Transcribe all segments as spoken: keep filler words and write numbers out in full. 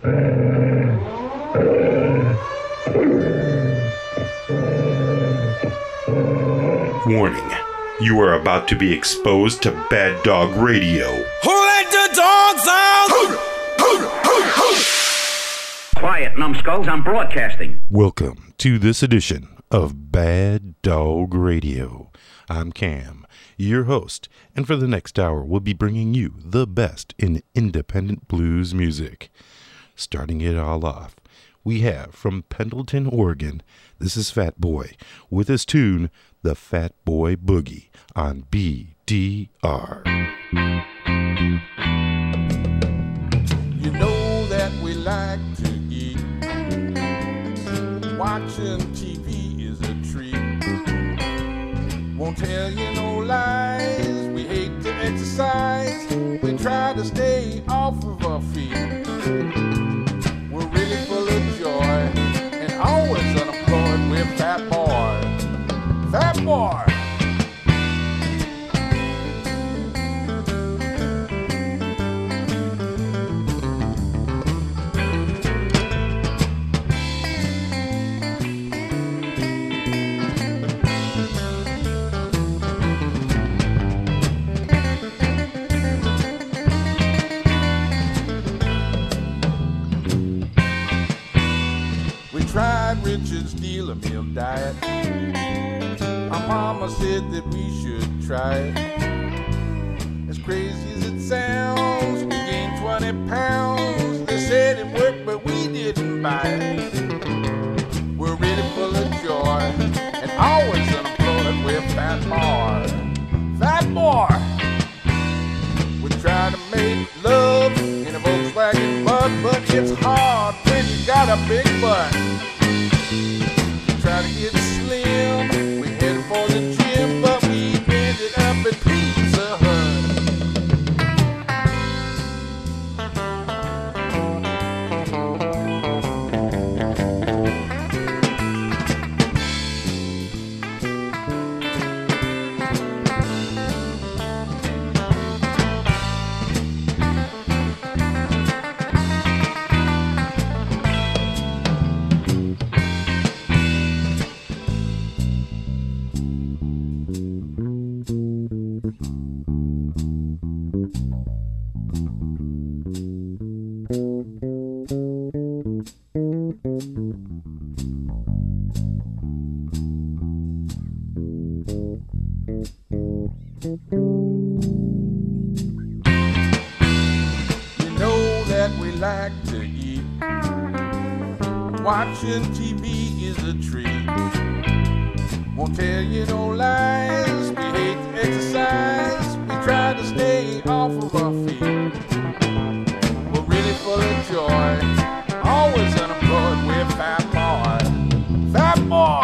Warning. You are about to be exposed to Bad Dog Radio. Who let the dogs out? Quiet, numbskulls, I'm broadcasting. Welcome to this edition of Bad Dog Radio. I'm Cam, your host, and for the next hour we'll be bringing you the best in independent blues music. Starting it all off, we have from Pendleton, Oregon, this is Fat Boy, with his tune, The Fat Boy Boogie, on B D R. You know that we like to eat. Watching T V is a treat. Won't tell you no lies. We hate to exercise. We try to stay off of our feet. We're really full of joy and always unemployed. We're fat boy. Fat boy. Tried Richard's Dealer Meal diet. My mama said that we should try it. As crazy as it sounds, we gained twenty pounds. They said it worked, but we didn't buy it. We're really full of joy and always unemployed. We're fat boy, fat boy. We try to make love in a Volkswagen bug, but it's hard when you got a big butt. Try to get slim, we headed for the gym, but we ended up at Pizza Hut. Watching T V is a treat. Won't tell you no lies. We hate to exercise. We try to stay off of our feet. We're really full of joy. Always unemployed. We're fat boy. Fat boy.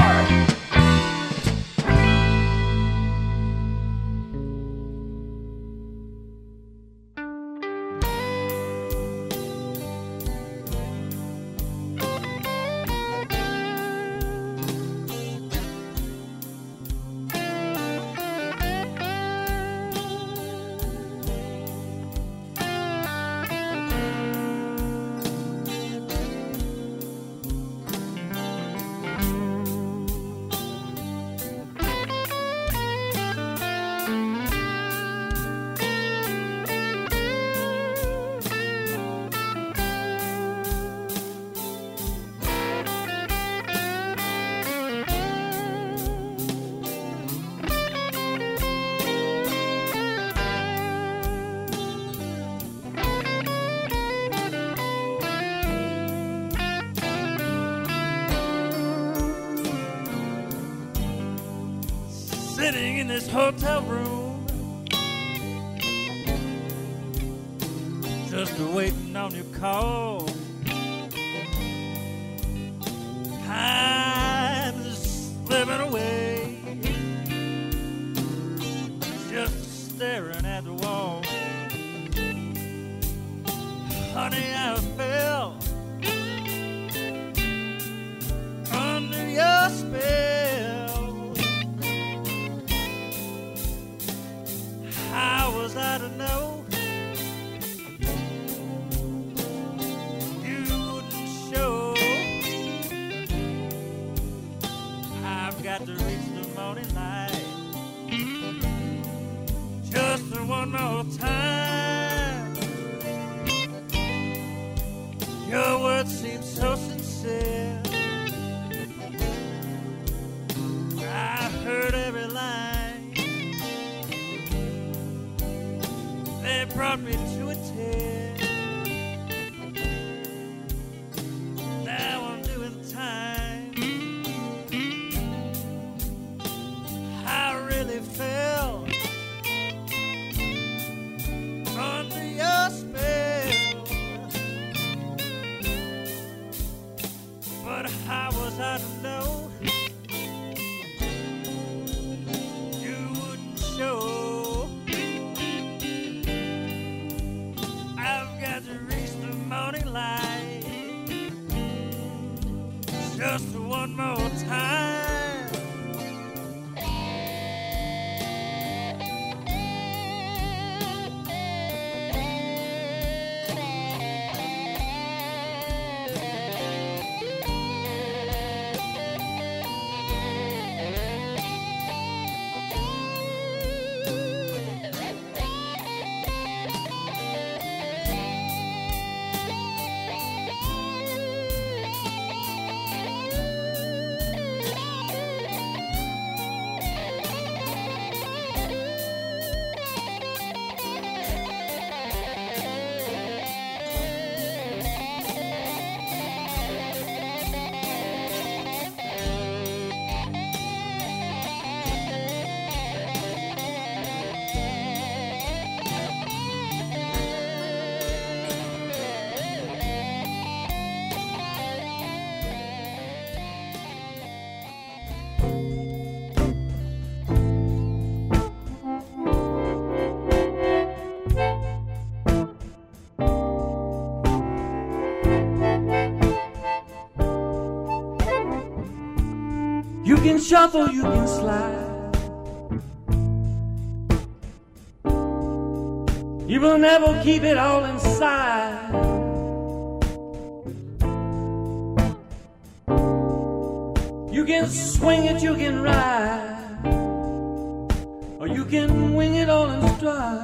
Sitting in this hotel room, just waiting on your call. Time's slipping away, just staring at the wall. Honey, I fell under your spell. How was I to know words seem so sincere. I heard every line. They brought me to a tear. Now I'm doing time. I really fell under your spell. But how was I to know you wouldn't show? I've got to reach the morning light just one more time. You can shuffle, you can slide. You will never keep it all inside. You can swing it, you can ride, or you can wing it all in stride.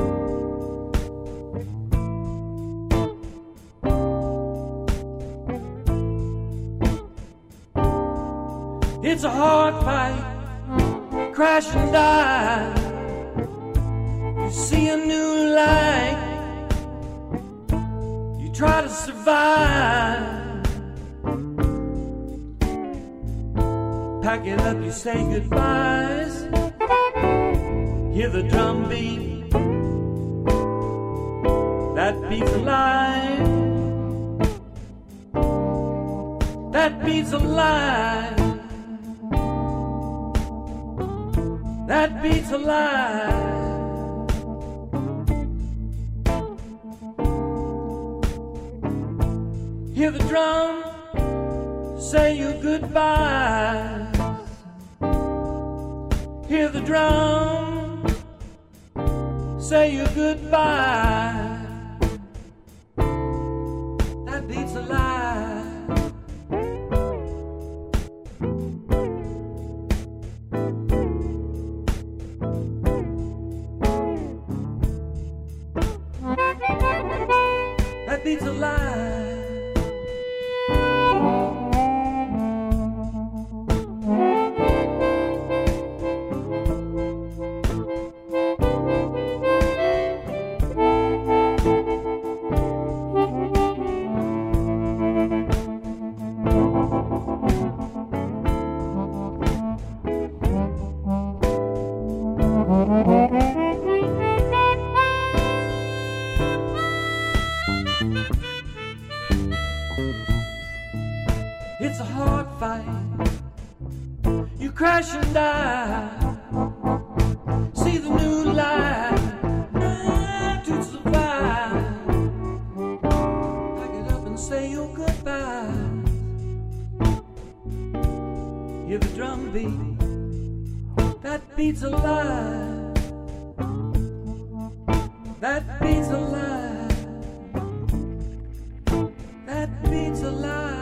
It's a hard fight, crash and die. You see a new light, you try to survive. Pack it up, you say goodbyes. Hear the drum beat, that beat's alive. That beat's alive. That beat's alive. Hear the drum say your goodbyes. Hear the drum say your goodbyes. That beat's alive. That beat's alive. It's a hard fight, you crash and die. See the new light, ah, to survive. Pack it up and say your goodbye. Hear the drum beat, that beat's alive. That beat's alive. That beat's alive.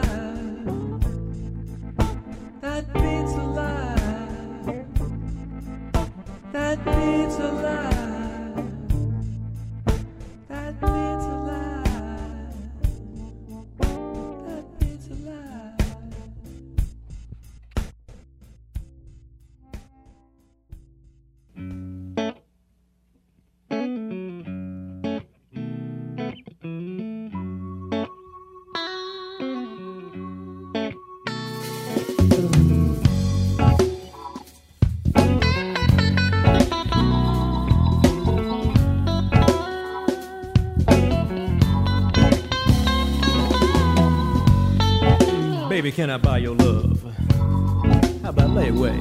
That beat's alive. That beat's alive. That beat's alive. Baby, can I buy your love? How about lay away?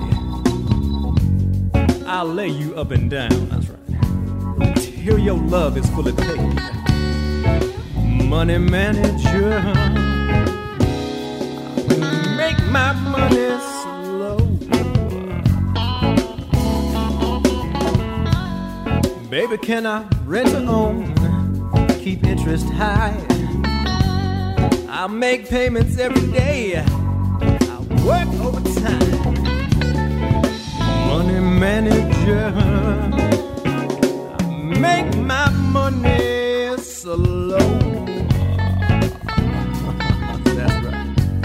I'll lay you up and down, that's right. Till your love is fully paid. Money manager, make my money slow. Baby, can I rent or own? Keep interest high. I'll make payments every day. I'll work overtime. Money manager, make my money slow. That's right.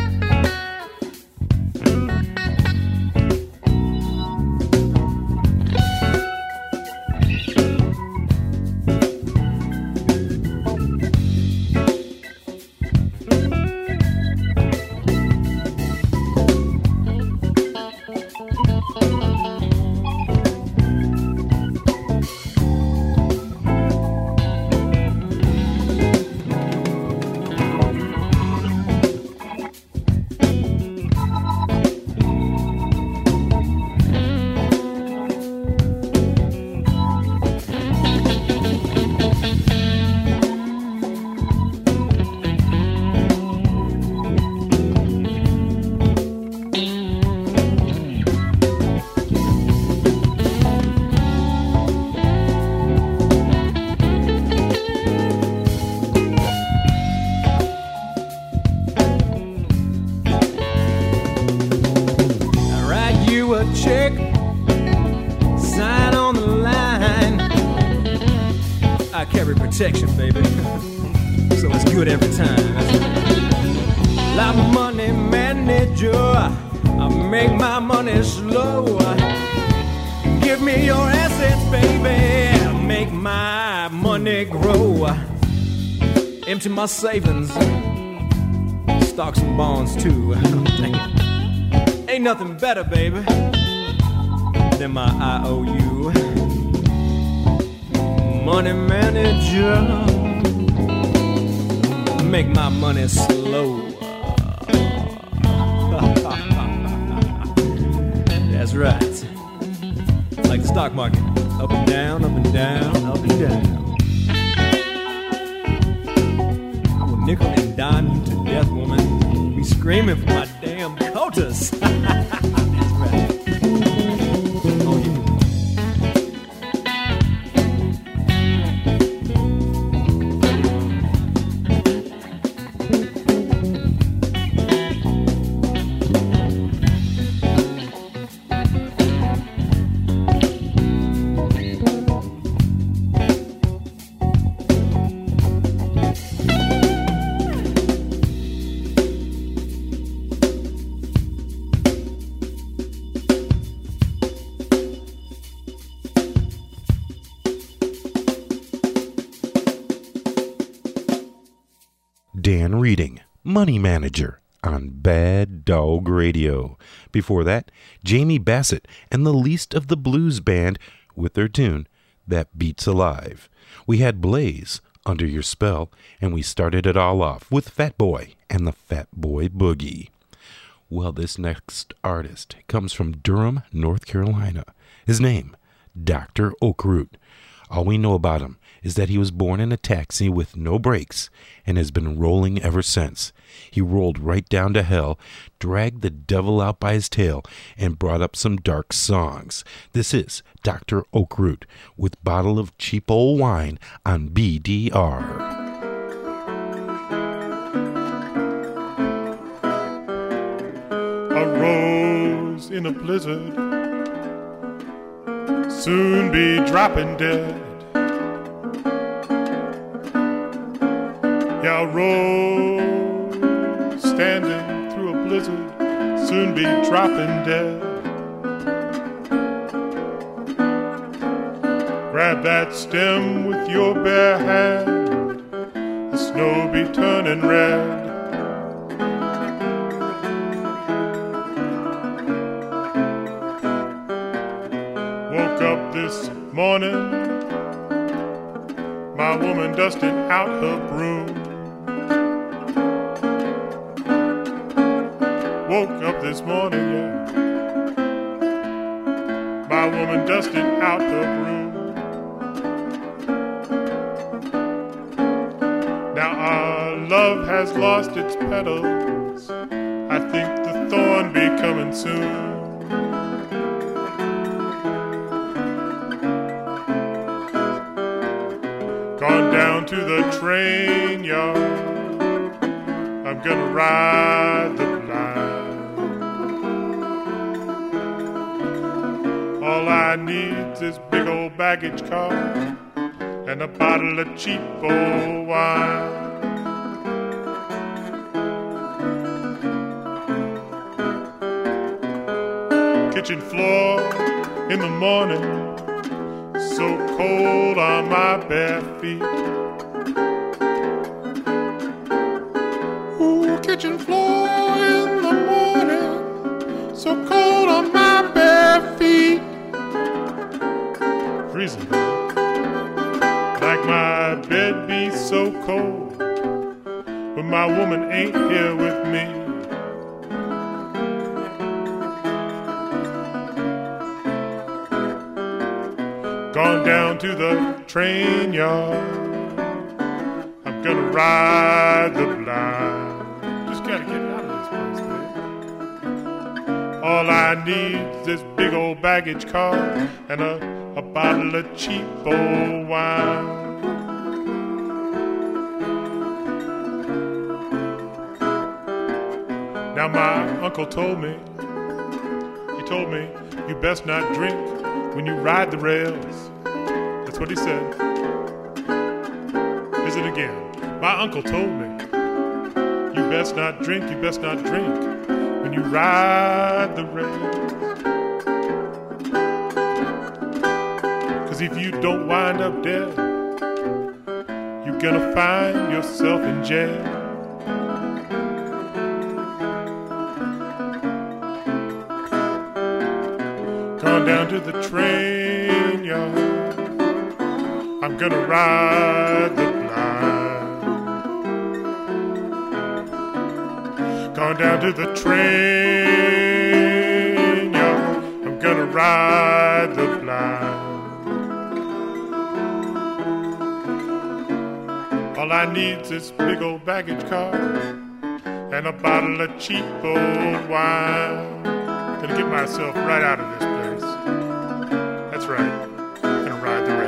Protection, baby. So it's good every time. Like money manager, I make my money slow. Give me your assets, baby. Make my money grow. Empty my savings, stocks and bonds too. Ain't nothing better, baby, than my I O U. Money manager, make my money slow. That's right. Like the stock market, up and down, up and down, up and down. I will nickel and dime you to death, woman. Be screaming for my damn quotas. That's right. Oh, yeah. Dan Reading, Money Manager, on Bad Dog Radio. Before that, Jamie Bassett and the Least of the Blues Band with their tune, That Beats Alive. We had Blaze, Under Your Spell, and we started it all off with Fat Boy and the Fat Boy Boogie. Well, this next artist comes from Durham, North Carolina. His name, Doctor Oakroot. All we know about him is that he was born in a taxi with no brakes and has been rolling ever since. He rolled right down to hell, dragged the devil out by his tail, and brought up some dark songs. This is Doctor Oakroot with Bottle of Cheap Old Wine on B D R. A rose in a blizzard, soon be dropping dead. Yeah, a rose standing through a blizzard, soon be dropping dead. Grab that stem with your bare hand, the snow be turning red. Woke up this morning, my woman dusting out her broom. woke up this morning, yeah. My woman dusted out the broom. Now our love has lost its petals. I think the thorn be coming soon. Gone down to the train yard. I'm gonna ride the line. All I need's this big old baggage car and a bottle of cheap old wine. Kitchen floor in the morning, so cold on my bare feet. Ooh, kitchen floor in the morning, so cold on my bare feet. Freezing, like my bed be so cold when my woman ain't here with me. Gone down to the train yard. I'm gonna ride the blind. Just gotta get out of this place, baby. All I need's this big old baggage car and a, a bottle of cheap old wine. Now my uncle told me, he told me, you best not drink when you ride the rails. That's what he said. Is it again? My uncle told me, you best not drink, you best not drink when you ride the rails. 'Cause if you don't wind up dead, you're gonna find yourself in jail. Gone down to the train yard. I'm gonna ride the blind. Gone down to the train yard. I'm gonna ride the blind. All I need's this big old baggage car and a bottle of cheap old wine. Gonna get myself right out of this place. That's right. Gonna ride the rails.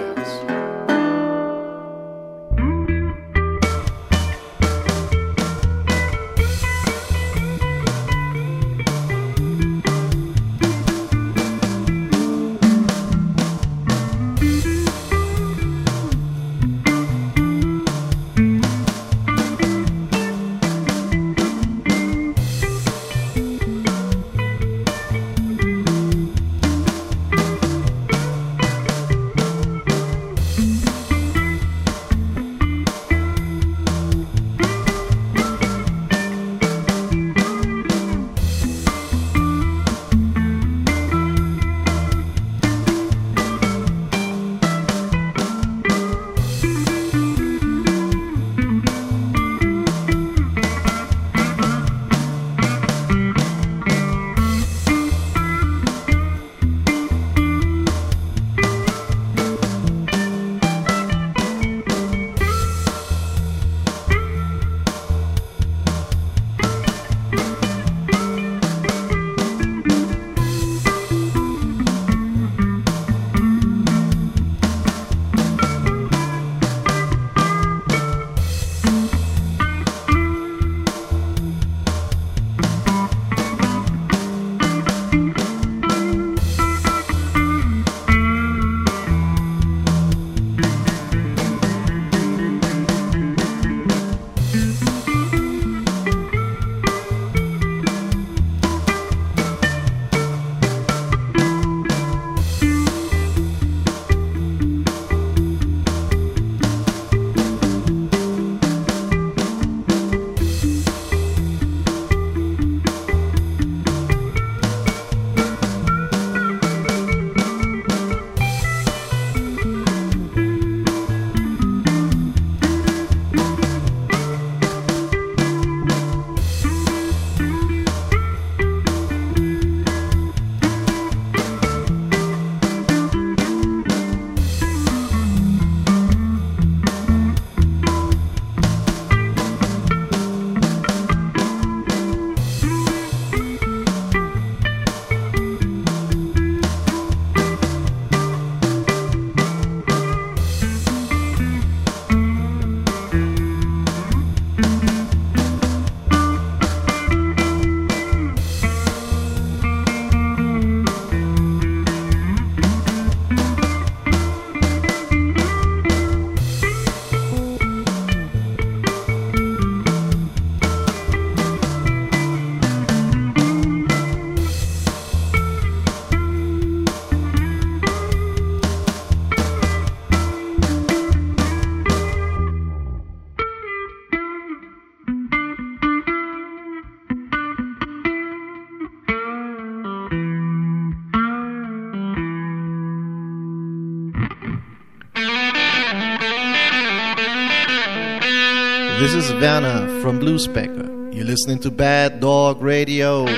This is Werner from Bluespecker. You're listening to Bad Dog Radio.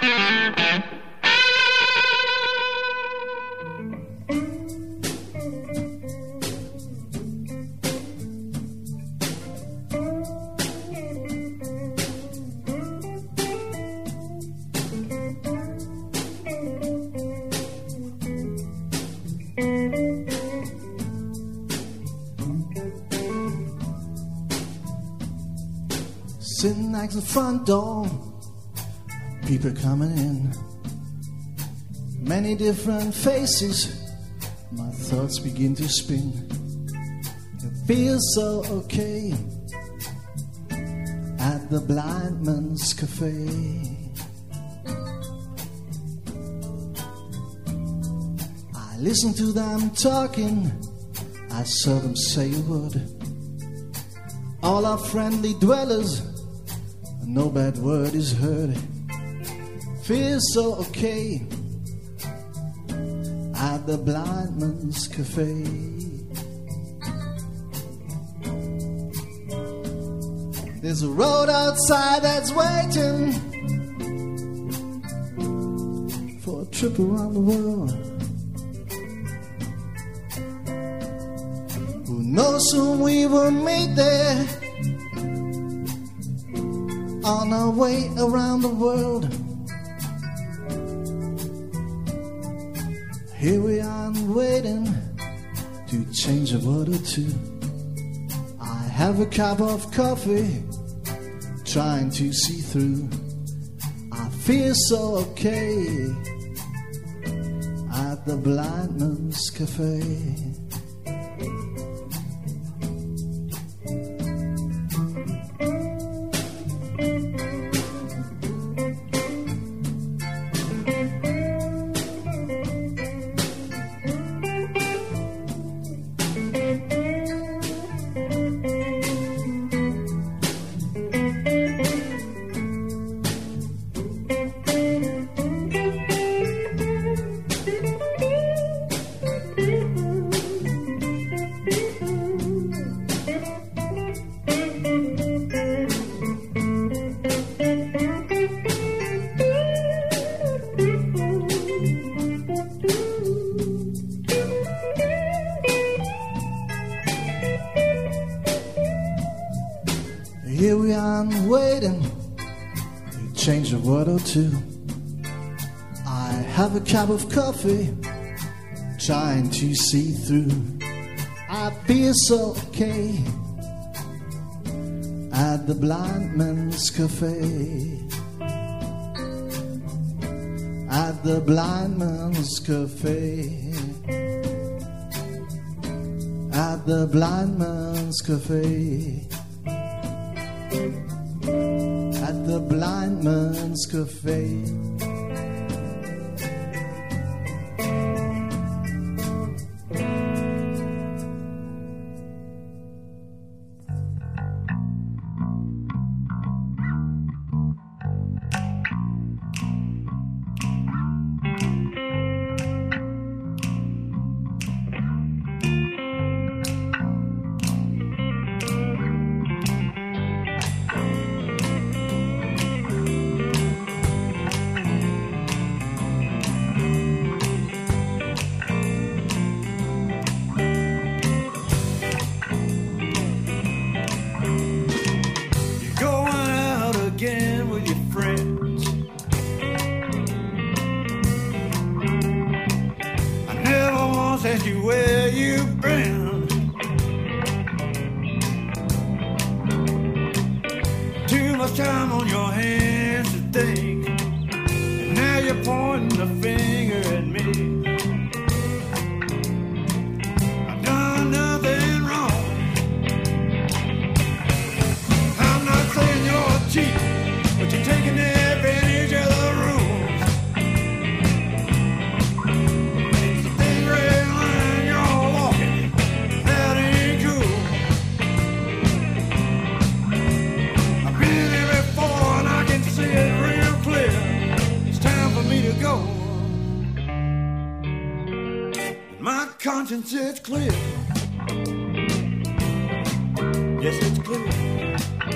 Sitting at the front door, people coming in, many different faces, my thoughts begin to spin. It feels so okay at the Blind Man's Cafe. I listen to them talking, I saw them say a word. All are friendly dwellers, no bad word is heard. Feels so okay at the Blind Man's Cafe. There's a road outside that's waiting for a trip around the world. Who knows whom we will meet there on our way around the world. Here we are waiting to change a word or two. I have a cup of coffee, trying to see through. I feel so okay at the Blind Man's Cafe. Here we are waiting to change a word or two. I have a cup of coffee, trying to see through. I feel so okay at the Blind Man's Cafe. At the Blind Man's Cafe. At the Blind Man's Cafe. At the Blind Man's Cafe. It's clear. Yes, it's clear.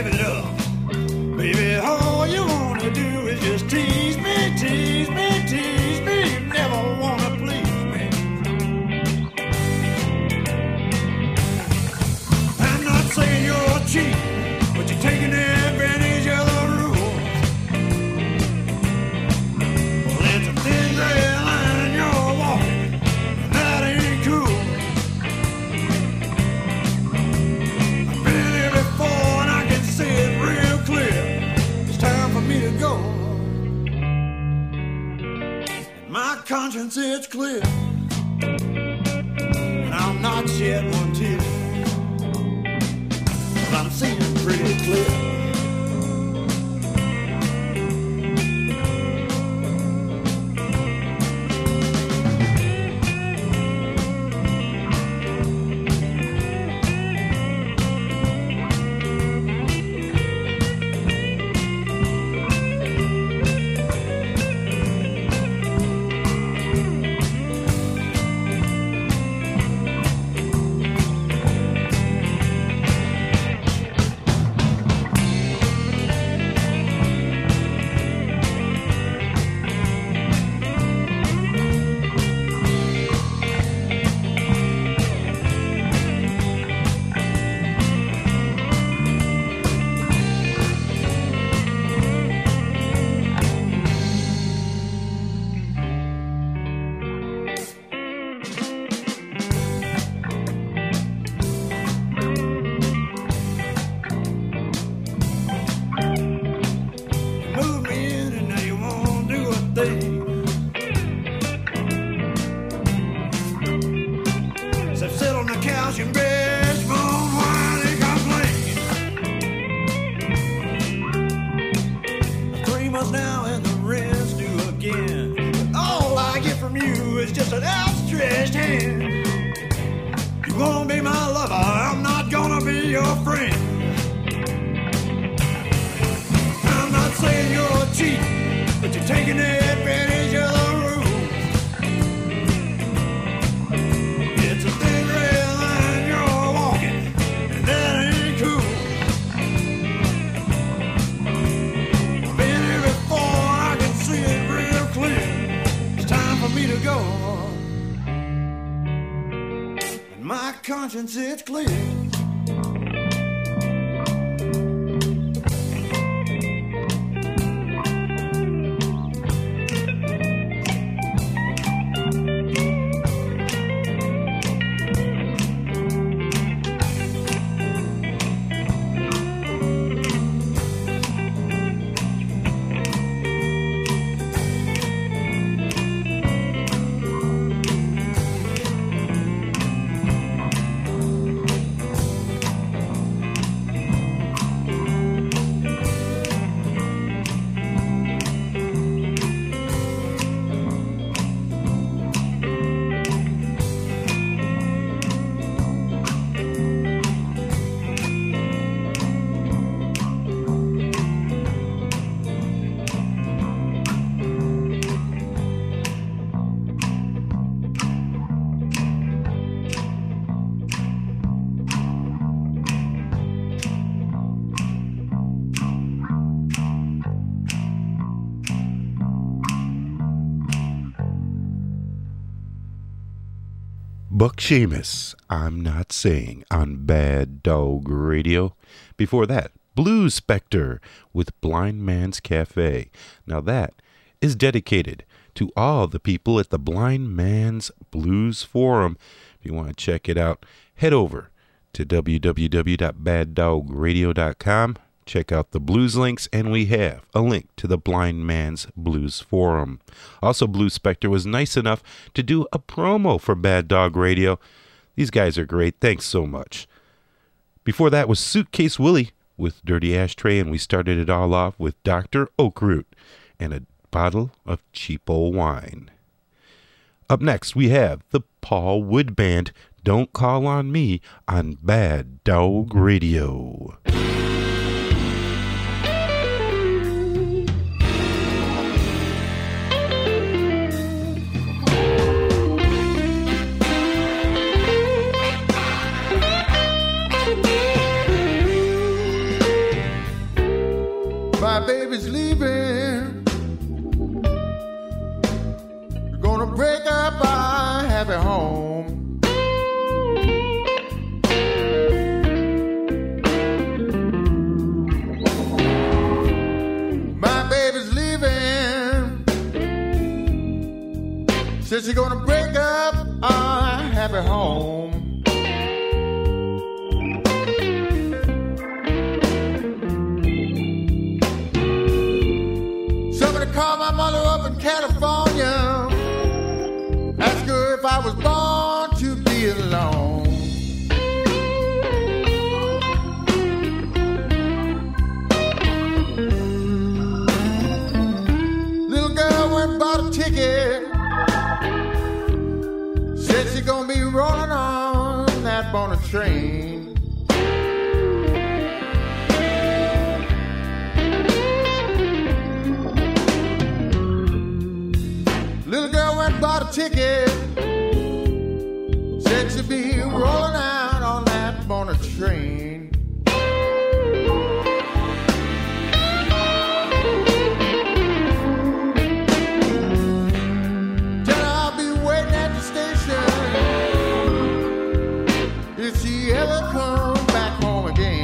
give it up. Baby, all you wanna do is just tease me, tease me, tease me. You never wanna please me. I'm not saying you're cheap, but you're taking advantage of the rules. Well, it's a thin gray line you're walking, and that ain't cool. I've been here before and I can see it real clear. It's time for me to go. My conscience is clear, and I'll not shed one tear. But I'm seeing pretty clear. Move me in and now you won't do a thing. So sit on the couch and bitch, moan, whine and complain. Three months now and the rent's due again. But all I get from you is just an outstretched hand. You wanna be my lover, I'm not gonna be your friend. I'm not saying you're cheap, but you're taking advantage of the rules. It's a thin red line you're walking, and that ain't cool. I've been here before, I can see it real clear. It's time for me to go, and my conscience is clear. Buck Seamus, I'm Not Saying, on Bad Dog Radio. Before that, Blues Spectre with Blind Man's Cafe. Now that is dedicated to all the people at the Blind Man's Blues Forum. If you want to check it out, head over to w w w dot bad dog radio dot com. Check out the blues links, and we have a link to the Blind Man's Blues Forum. Also, Blues Spectre was nice enough to do a promo for Bad Dog Radio. These guys are great. Thanks so much. Before that was Suitcase Willie with Dirty Ashtray, and we started it all off with Doctor Oakroot and a bottle of cheapo wine. Up next, we have the Paul Wood Band, Don't Call on Me, on Bad Dog Radio. Says she's gonna break up our happy home. Somebody called my mother up in California, asked her if I was born to be alone. Little girl went and bought a ticket, said she's gonna be rolling on that Bonner train. Little girl went and bought a ticket, said she'd be rolling out on that Bonner train. Tell her I'll be waiting at the station if she ever comes back home again.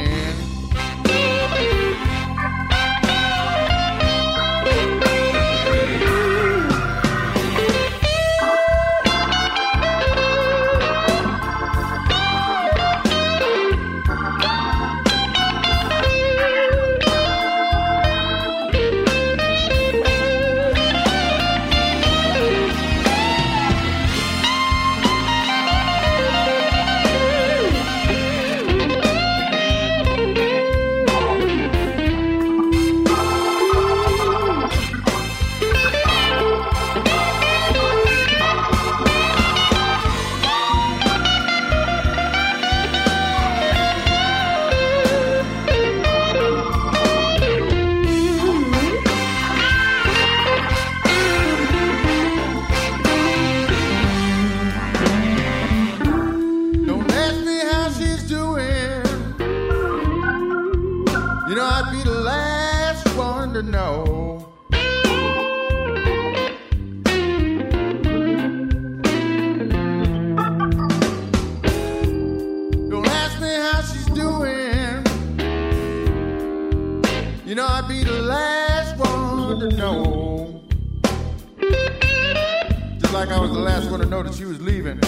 Like I was the last one to know that she was leaving.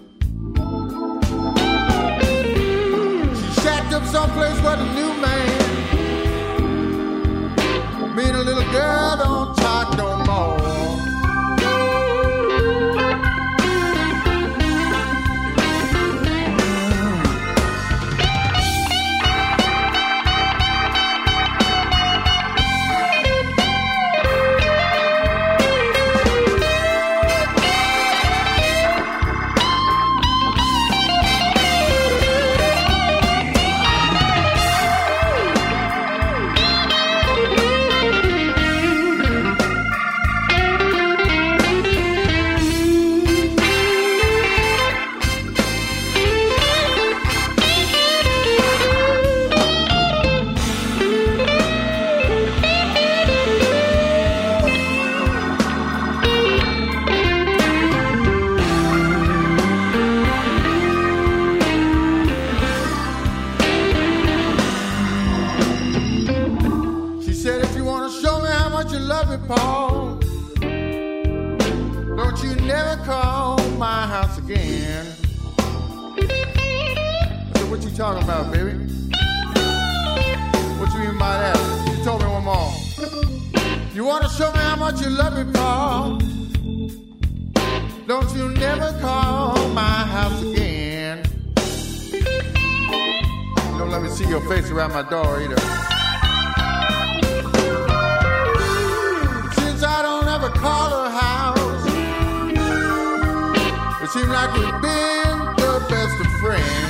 She shacked up someplace with a new man. Me and a little girl don't talk no more. Talking about, baby? What you mean by that? You told me one more. You want to show me how much you love me, Paul? Don't you never call my house again. Don't let me see your face around my door either. Since I don't ever call her house, it seems like we've been the best of friends.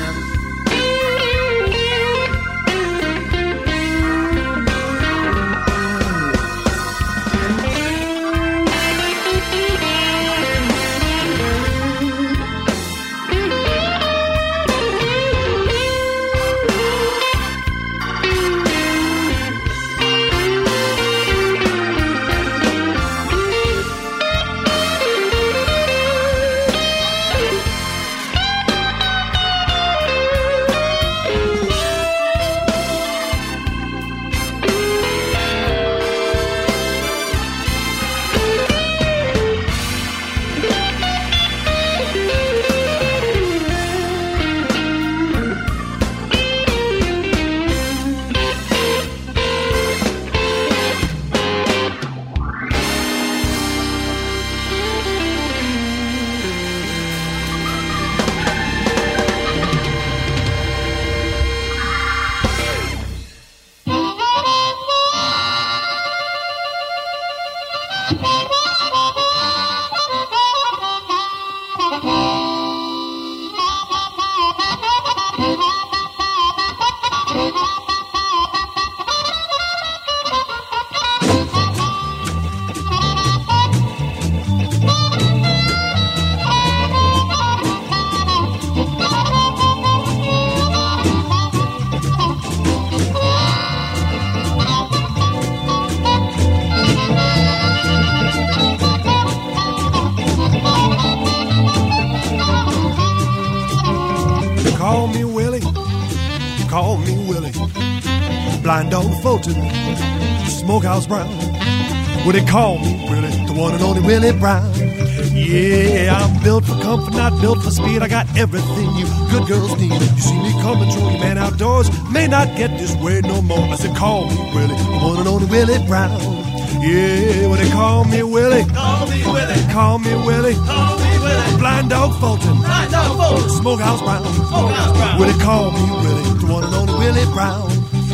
call me Willie. Blind Dog Fulton, Smokehouse Brown. Well, they call me Willie, the one and only Willie Brown. Yeah, I'm built for comfort, not built for speed. I got everything you good girls need. You see me coming through, man outdoors. May not get this way no more. I said, call me Willie, the one and only Willie Brown. Yeah, well, they call me Willie. Call me Willie. Call me Willie. Call me Willie. Blind Dog Fulton. Blind Dog Fulton. Smokehouse Brown. Smokehouse Brown. Well, they call me Willie, the one and only Willie Brown.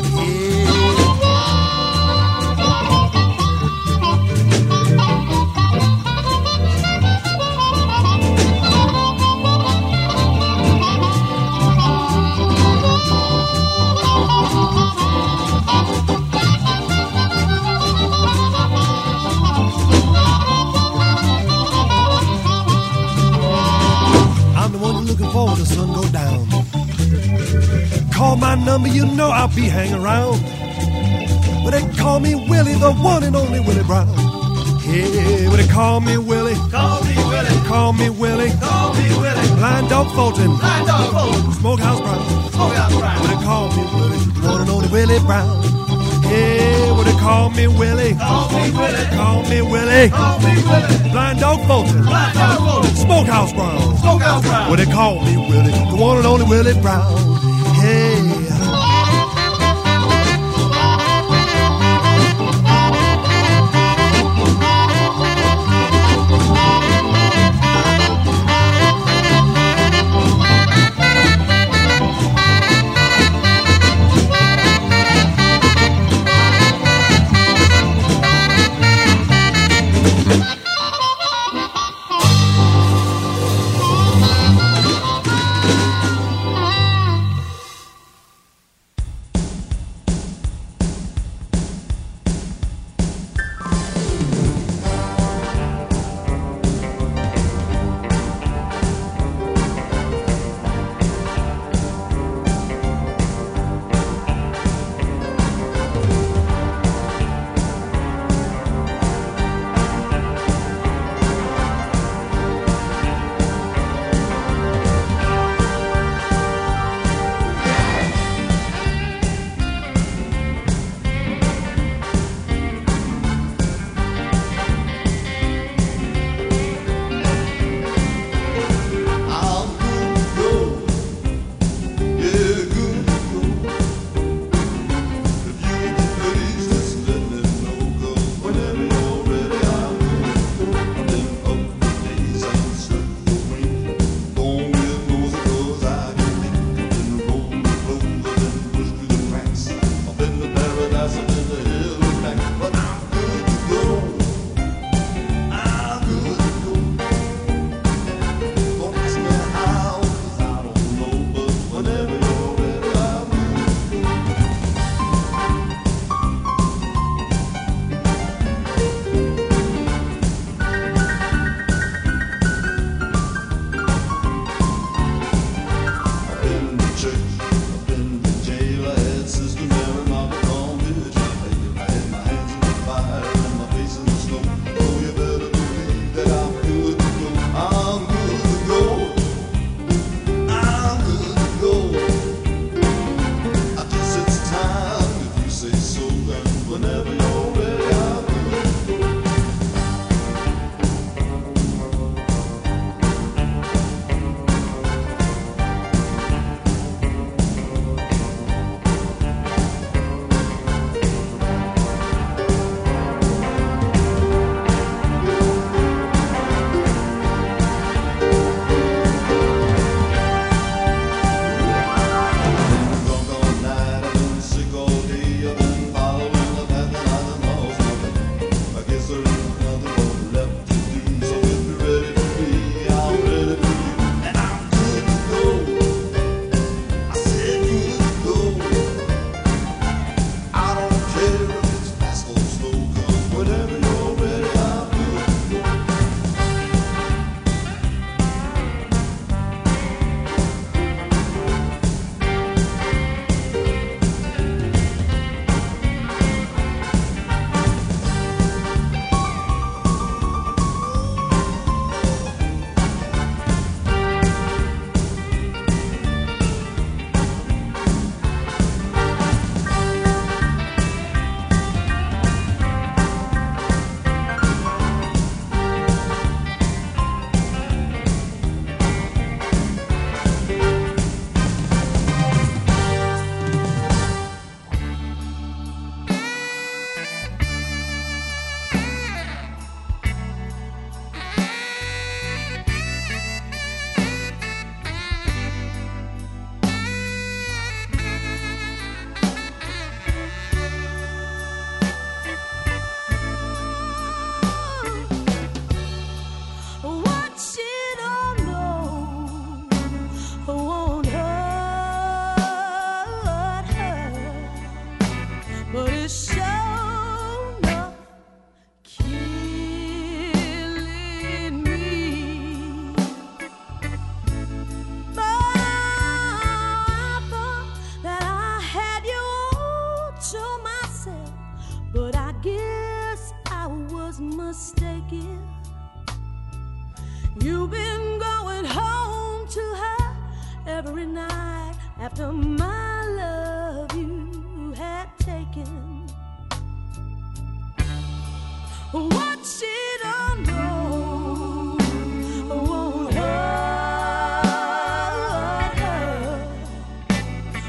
Before the sun go down, call my number, you know I'll be hanging around. But they call me Willie, the one and only Willie Brown. Yeah, but they call me Willie. Call me Willie. Call me Willie. Call me Willie. Blind Dog Fulton. Blind Dog Fulton. Smokehouse Brown. Smokehouse Brown. But they call me Willie, the one and only Willie Brown. Yeah, well, they call me Willie. Call me Willie. Call me Willie. Call me Willie. Blind Dog Fulton. Blind Dog Fulton. Smokehouse Brown. Smokehouse Brown. Well, they call me Willie, the one and only Willie Brown. Hey.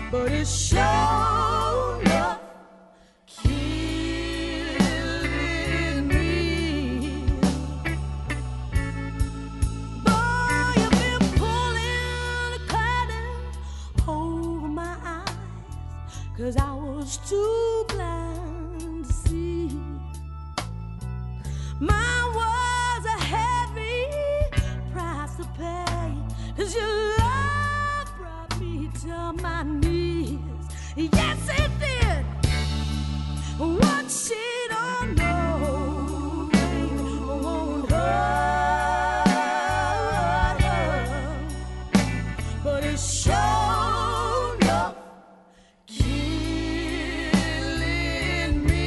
but it's sure enough killing me. Boy, you've been pulling the curtain over my eyes, 'cause I was too blind to see. Mine was a heavy price to pay, 'cause your love brought me to my knees. Yes, it did. What she don't know, baby, won't hurt her, but it's sure enough killing me.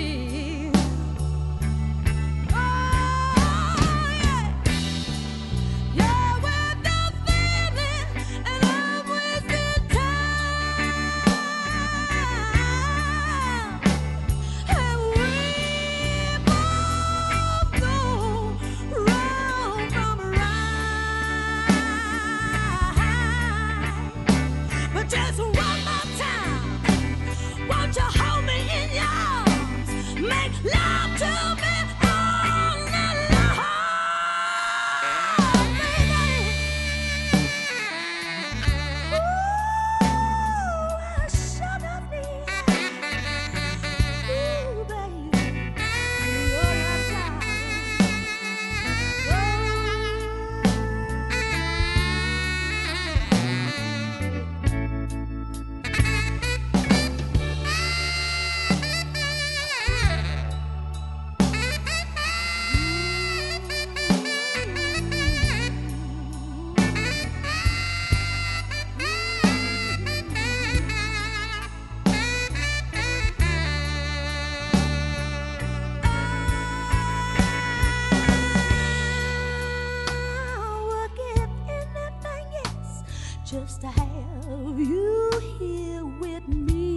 Just one more time, won't you hold me in your arms, make love to me all night long, baby. Ooh, I sure love me. Ooh, baby, you're my just to have you here with me.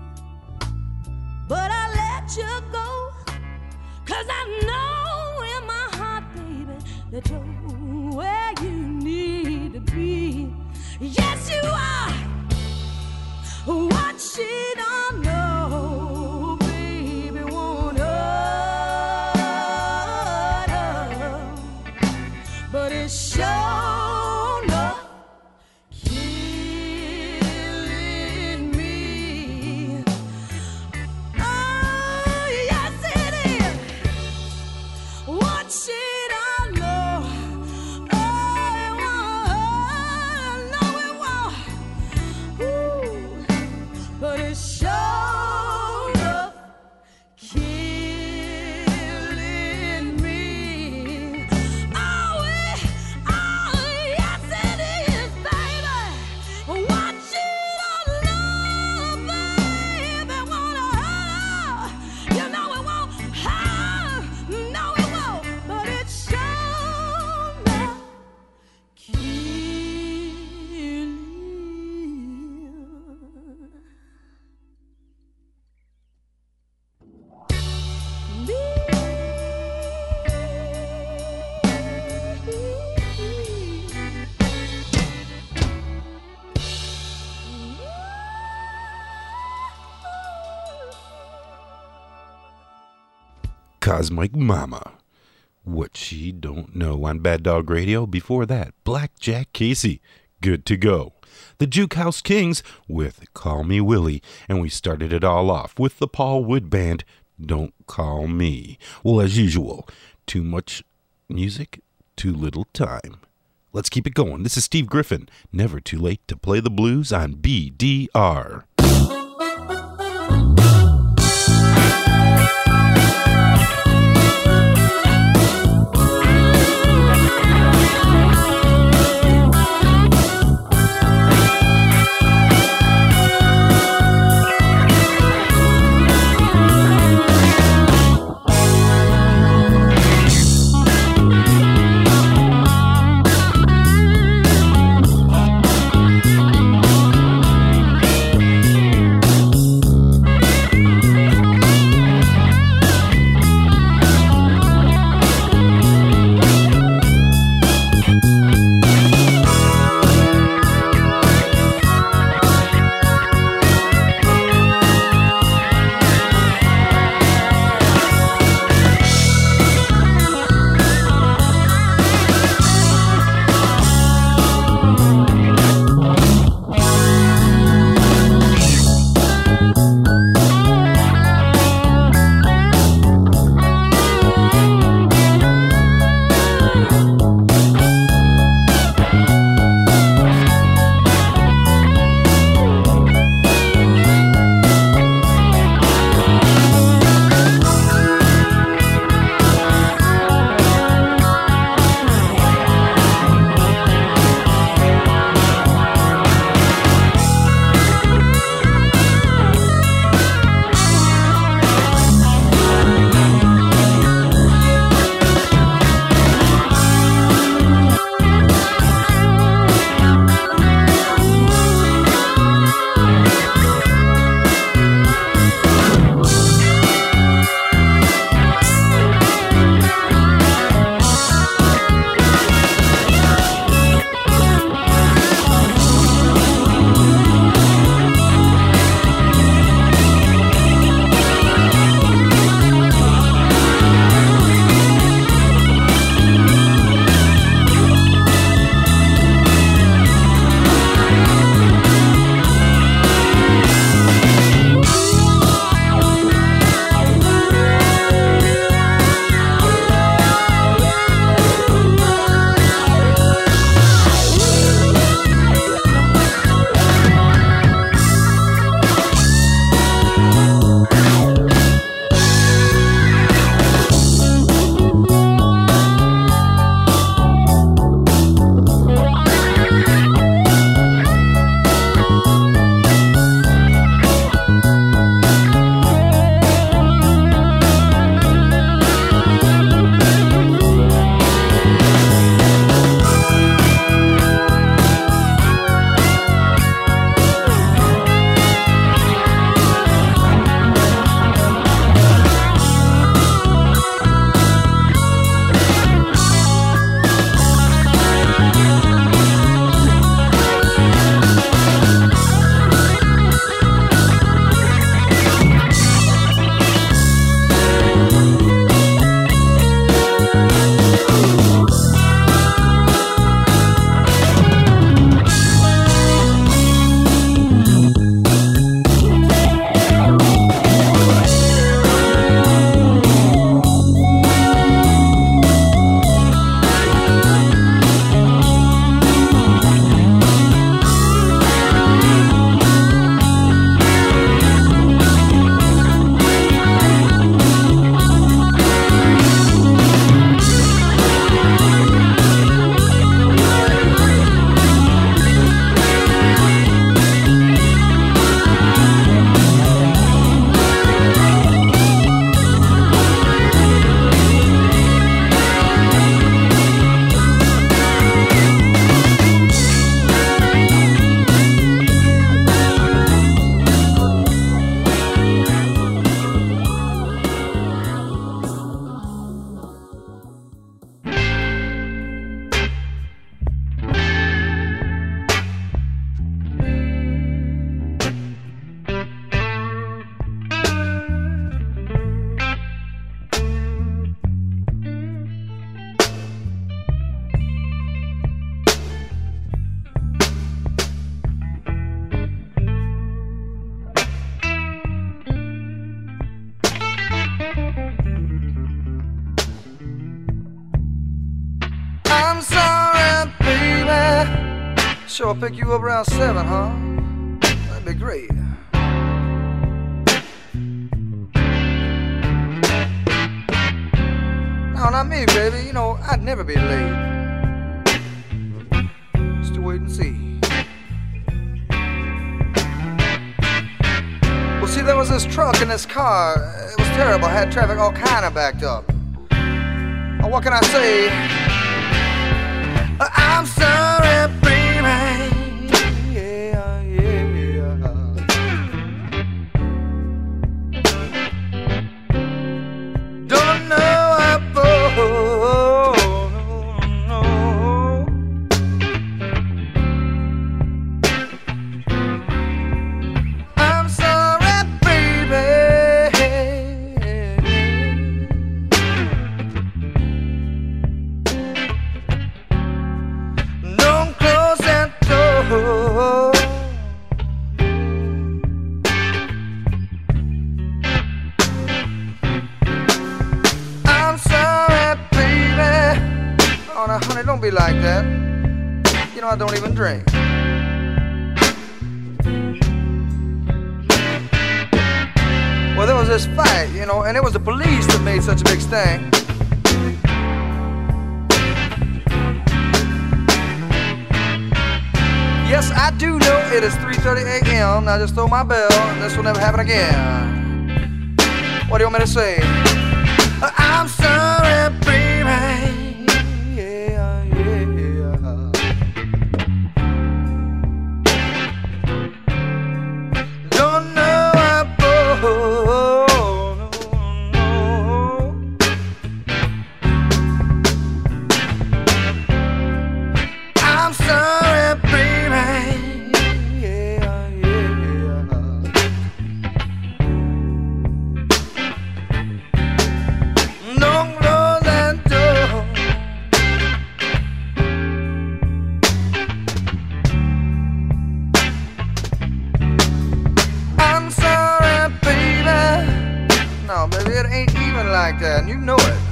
But I let you go, 'cause I know in my heart, baby, that you're where you need to be. Yes, you are. What she don't know, baby, won't hurt her, but it's sure Cosmic Mama, What She Don't Know on Bad Dog Radio. Before that, Blackjack Casey, Good to Go. The Juke House Kings with Call Me Willie. And we started it all off with the Paul Wood Band, Don't Call Me. Well, as usual, too much music, too little time. Let's keep it going. This is Steve Griffin. Never too late to play the blues on B D R. Thank sure I'll pick you up around seven, huh? That'd be great. No, not me, baby. You know, I'd never be late. Just to wait and see. Well, see, there was this truck in this car. It was terrible. Had traffic all kind of backed up. Well, what can I say? I'm sorry, baby. Yeah, yeah. Don't know how far, no, no. I'm sorry, baby. Don't close that door. I'm sorry, baby. Oh, now, honey, don't be like that. You know I don't even drink. Well, there was this fight, you know, and it was the police that made such a big stink. Yes, I do know it is three thirty a m I just stole my bell, and this will never happen again. What do you want me to say? I'm sorry, baby. Yeah, yeah. Don't know how far, no, no. I'm sorry, baby. Yeah, yeah. Don't close that door. I'm sorry, baby. No, baby, it ain't even like that, and you know it.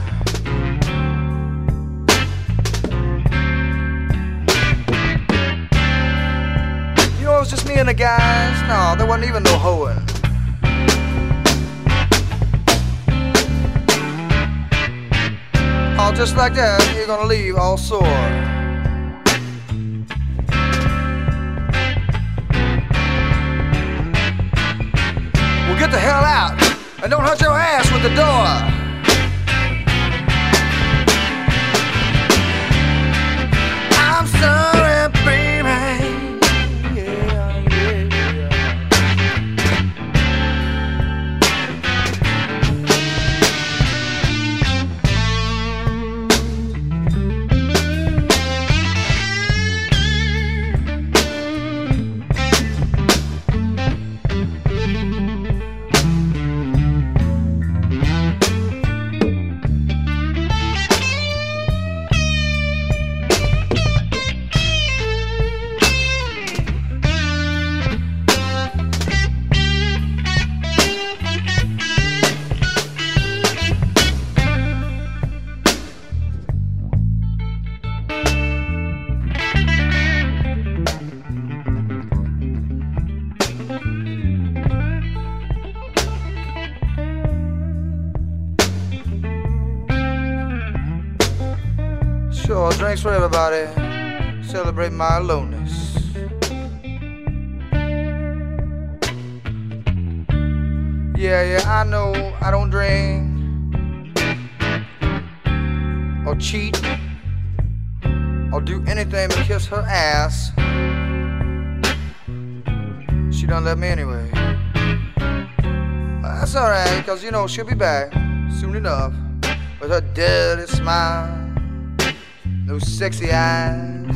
You know, it was just me and the guys. No, there wasn't even no hoeing. Oh, just like that, you're gonna leave all sore. Well, get the hell out, and don't hurt your ass with the door. I'm sorry, baby. Yeah, yeah. Sure, drinks for everybody. Celebrate my aloneness. Yeah, yeah, I know I don't drink or cheat or do anything but kiss her ass. She done left me anyway. That's alright, cause you know she'll be back soon enough with her dirty smile, those sexy eyes.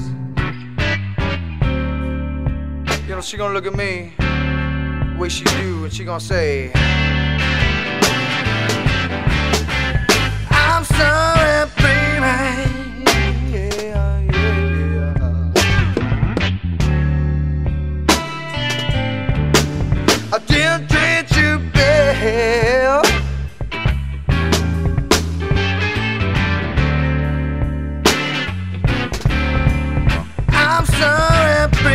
You know, she gonna look at me the way she do, and she gonna say, I'm sorry, baby. Yeah, yeah. I didn't treat you well. I'm sorry, baby.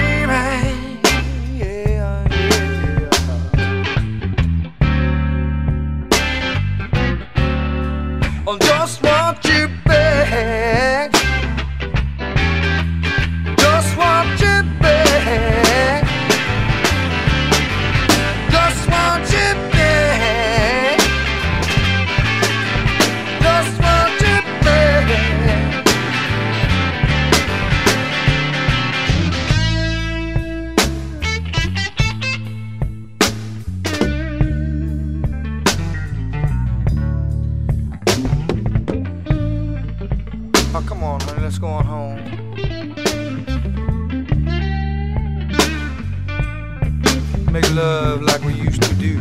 Oh, come on, honey, let's go on home. Make love like we used to do.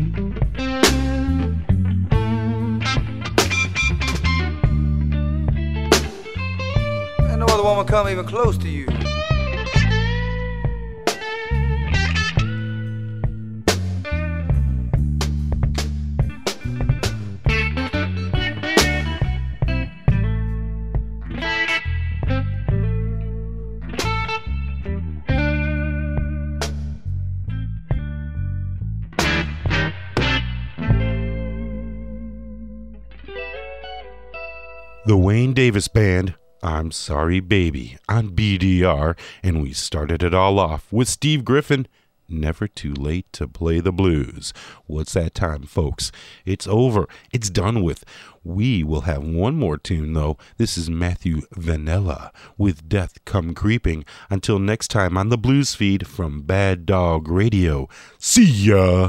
And no other woman come even close to you. The Wayne Davis Band, I'm Sorry Baby, on B D R, and we started it all off with Steve Griffin, Never Too Late to Play the Blues. What's that time, folks? It's over. It's done with. We will have one more tune, though. This is Matthew Vanilla with Death Come Creeping. Until next time on the Blues Feed from Bad Dog Radio. See ya!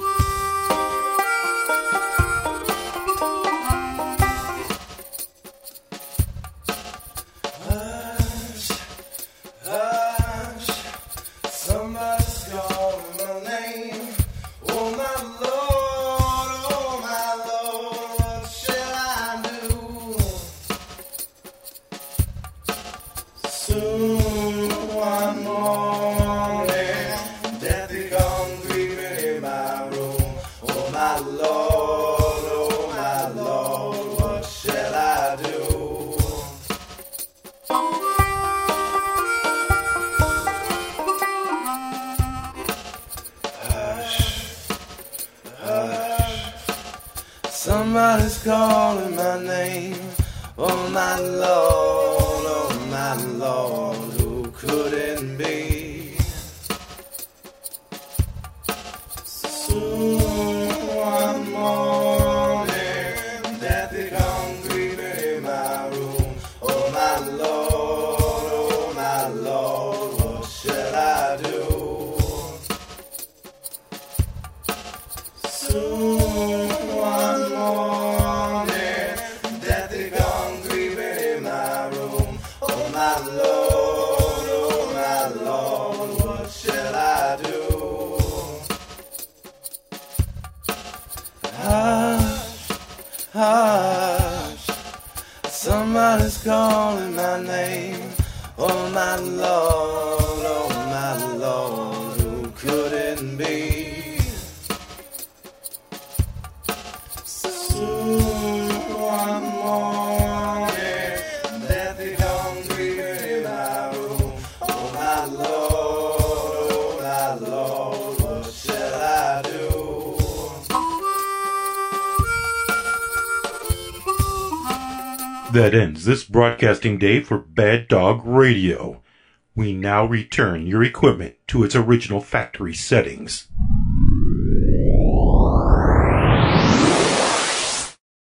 Somebody's calling my name. Oh my Lord, oh my Lord, who could it be? Soon one morning, death is gone creeping in my room. Oh my Lord, oh my Lord, what shall I do? Soon one morning, death is gone creeping in my room. Oh my Lord, oh my Lord, what shall I do? Hush, hush, somebody's calling my name. Oh my Lord, oh my Lord, who could it be? Soon one morning, death is gone creeping in my room. Oh my Lord, oh my Lord, what shall I do? That ends this broadcasting day for Bad Dog Radio. We now return your equipment to its original factory settings.